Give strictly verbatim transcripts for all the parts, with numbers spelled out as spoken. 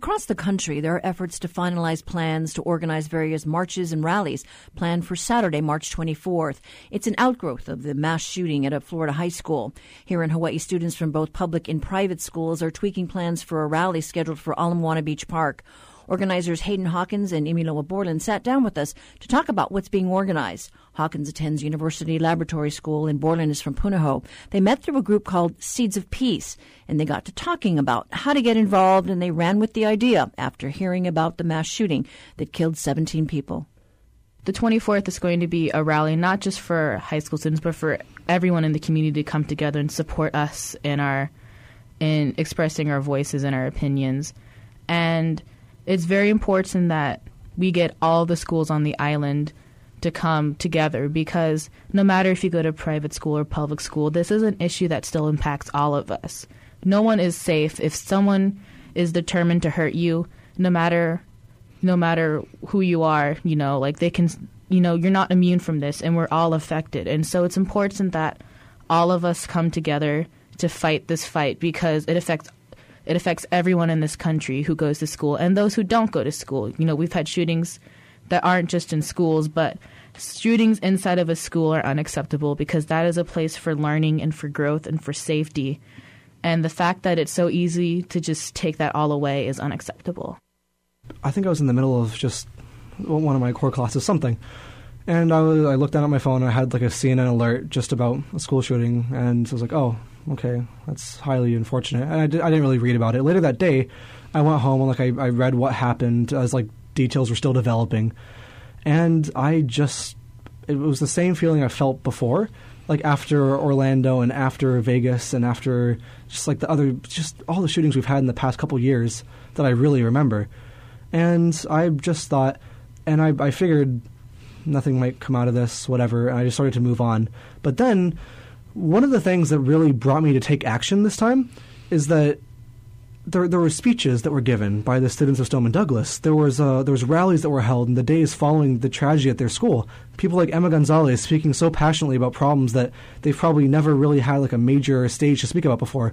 Across the country, there are efforts to finalize plans to organize various marches and rallies planned for Saturday, March twenty-fourth. It's an outgrowth of the mass shooting at a Florida high school. Here in Hawaii, students from both public and private schools are tweaking plans for a rally scheduled for Ala Moana Beach Park. Organizers Hayden Hawkins and Imiloa Borland sat down with us to talk about what's being organized. Hawkins attends University Laboratory School and Borland is from Punahou. They met through a group called Seeds of Peace, and they got to talking about how to get involved, and they ran with the idea after hearing about the mass shooting that killed seventeen people. The twenty-fourth is going to be a rally not just for high school students, but for everyone in the community to come together and support us in our in expressing our voices and our opinions. And it's very important that we get all the schools on the island to come together, because no matter if you go to private school or public school, this is an issue that still impacts all of us. No one is safe. If someone is determined to hurt you, no matter no matter who you are, you know, like they can, you know, you're not immune from this, and we're all affected. And so it's important that all of us come together to fight this fight, because it affects It affects everyone in this country who goes to school and those who don't go to school. You know, we've had shootings that aren't just in schools, but shootings inside of a school are unacceptable, because that is a place for learning and for growth and for safety. And the fact that it's so easy to just take that all away is unacceptable. I think I was in the middle of just one of my core classes, something. And I, was, I looked down at my phone and I had like a C N N alert just about a school shooting, and I was like, oh, okay, that's highly unfortunate. And I, did, I didn't really read about it. Later that day, I went home and like I, I read what happened as like details were still developing. And I just, it was the same feeling I felt before, like after Orlando and after Vegas and after just like the other, just all the shootings we've had in the past couple years that I really remember. And I just thought, and I, I figured nothing might come out of this, whatever, and I just started to move on. But then one of the things that really brought me to take action this time is that there there were speeches that were given by the students of Stoneman Douglas. There was uh, there was rallies that were held in the days following the tragedy at their school. People like Emma Gonzalez speaking so passionately about problems that they've probably never really had like a major stage to speak about before.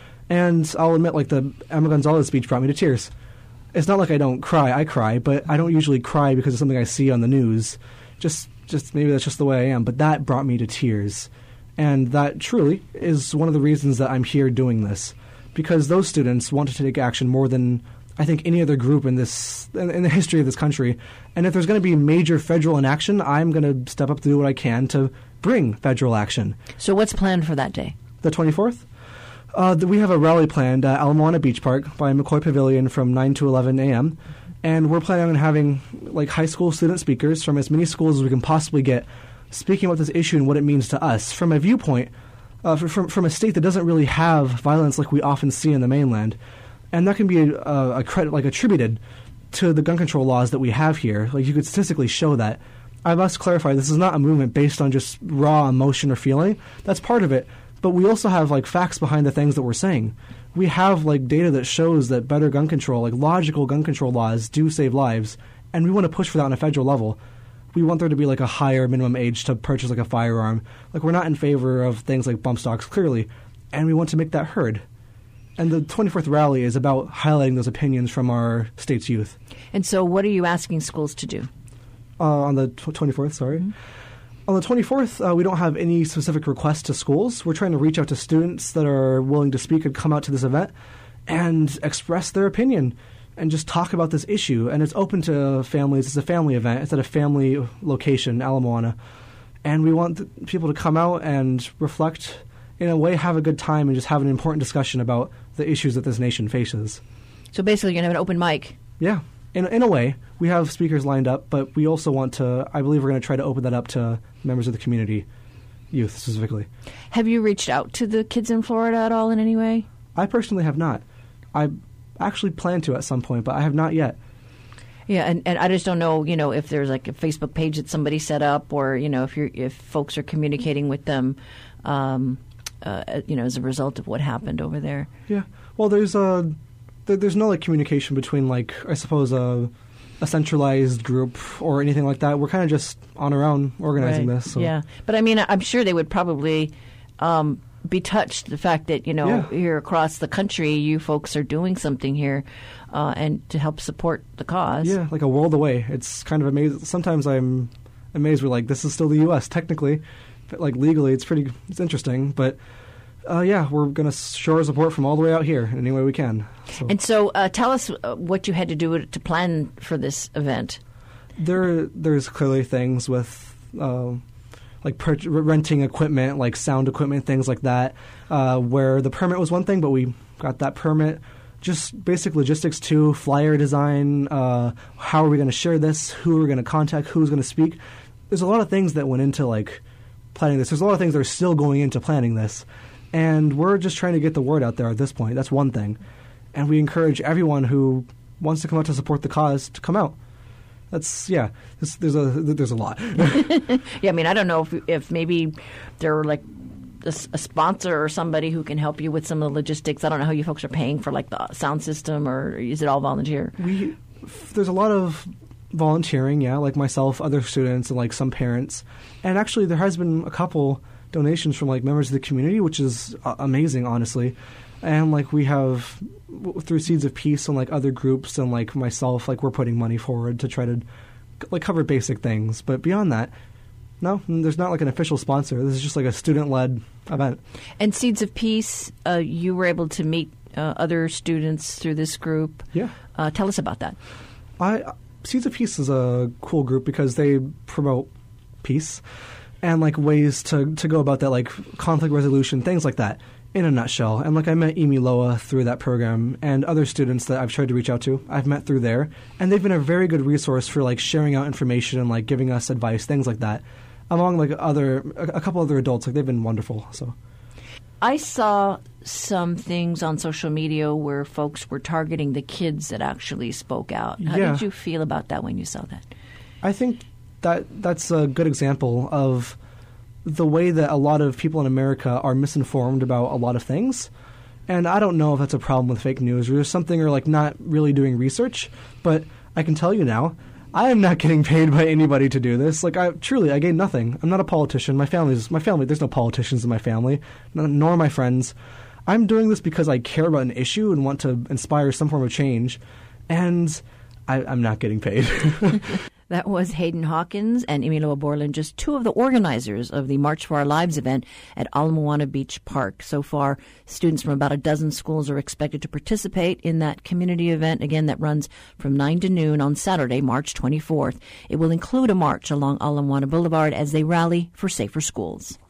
And I'll admit, like the Emma Gonzalez speech brought me to tears. It's not like I don't cry. I cry, but I don't usually cry because of something I see on the news. Just just maybe that's just the way I am. But that brought me to tears. And that truly is one of the reasons that I'm here doing this, because those students want to take action more than I think any other group in this in the history of this country. And if there's going to be major federal inaction, I'm going to step up to do what I can to bring federal action. So what's planned for that day? The twenty-fourth? Uh, we have a rally planned at Ala Moana Beach Park by McCoy Pavilion from nine to eleven a.m. And we're planning on having like high school student speakers from as many schools as we can possibly get, speaking about this issue and what it means to us from a viewpoint, uh, from from a state that doesn't really have violence like we often see in the mainland, and that can be a, a, a credit like attributed to the gun control laws that we have here. Like you could statistically show that. I must clarify: this is not a movement based on just raw emotion or feeling. That's part of it, but we also have like facts behind the things that we're saying. We have like data that shows that better gun control, like logical gun control laws, do save lives, and we want to push for that on a federal level. We want there to be like a higher minimum age to purchase like a firearm. Like we're not in favor of things like bump stocks, clearly, and we want to make that heard. And the twenty-fourth rally is about highlighting those opinions from our state's youth. And so what are you asking schools to do? Uh, on the twenty-fourth, sorry. Mm-hmm. On the twenty-fourth, uh, we don't have any specific requests to schools. We're trying to reach out to students that are willing to speak and come out to this event and express their opinion and just talk about this issue. And it's open to families. It's a family event. It's at a family location, Ala Moana. And we want the people to come out and reflect, in a way, have a good time and just have an important discussion about the issues that this nation faces. So basically you're going to have an open mic. Yeah. In, in a way, we have speakers lined up, but we also want to, I believe we're going to try to open that up to members of the community, youth specifically. Have you reached out to the kids in Florida at all in any way? I personally have not. I actually plan to at some point, but I have not yet. Yeah, and, and I just don't know, you know, if there's like a Facebook page that somebody set up, or, you know, if you're if folks are communicating with them, um, uh, you know, as a result of what happened over there. Yeah. Well, there's a... There's no like communication between like I suppose a, a centralized group or anything like that. We're kind of just on our own organizing right. this. So. Yeah, but I mean, I'm sure they would probably um, be touched, the fact that, you know, Yeah. here across the country, you folks are doing something here uh, and to help support the cause. Yeah, like a world away. It's kind of amazing. Sometimes I'm amazed. We're like, this is still the U S technically, but like legally, it's pretty. It's interesting, but uh, yeah, we're gonna show our support from all the way out here in any way we can. So. And so, uh, tell us uh, what you had to do to plan for this event. There, there's clearly things with. Uh, like per- renting equipment, like sound equipment, things like that, uh, where the permit was one thing, but we got that permit. Just basic logistics too, flyer design, uh, how are we going to share this, who are we going to contact, who's going to speak. There's a lot of things that went into like planning this. There's a lot of things that are still going into planning this. And we're just trying to get the word out there at this point. That's one thing. And we encourage everyone who wants to come out to support the cause to come out. That's yeah. There's, there's a there's a lot. Yeah, I mean, I don't know if if maybe there were like a, a sponsor or somebody who can help you with some of the logistics. I don't know how you folks are paying for like the sound system, or is it all volunteer? We there's a lot of volunteering, yeah, like myself, other students, and like some parents. And actually, there has been a couple donations from like members of the community, which is uh, amazing, honestly. And like we have through Seeds of Peace and like other groups and like myself, like we're putting money forward to try to like cover basic things. But beyond that, no, there's not like an official sponsor. This is just like a student-led event. And Seeds of Peace, uh, you were able to meet uh, other students through this group. Yeah. Uh, tell us about that. I Seeds of Peace is a cool group because they promote peace and like ways to, to go about that, like conflict resolution, things like that. In a nutshell. And like I met Emi Loa through that program, and other students that I've tried to reach out to, I've met through there. And they've been a very good resource for like sharing out information and like giving us advice, things like that. Among like other, a couple other adults, like they've been wonderful. So I saw some things on social media where folks were targeting the kids that actually spoke out. How Yeah. did you feel about that when you saw that? I think that that's a good example of the way that a lot of people in America are misinformed about a lot of things. And I don't know if that's a problem with fake news or just something, or like not really doing research. But I can tell you now, I am not getting paid by anybody to do this. Like I truly, I gain nothing. I'm not a politician. My family's my family. There's no politicians in my family, nor my friends. I'm doing this because I care about an issue and want to inspire some form of change. And I, I'm not getting paid. That was Hayden Hawkins and Emi Loa Borland, just two of the organizers of the March for Our Lives event at Ala Moana Beach Park. So far, students from about a dozen schools are expected to participate in that community event, again, that runs from nine to noon on Saturday, March twenty-fourth. It will include a march along Ala Moana Boulevard as they rally for safer schools.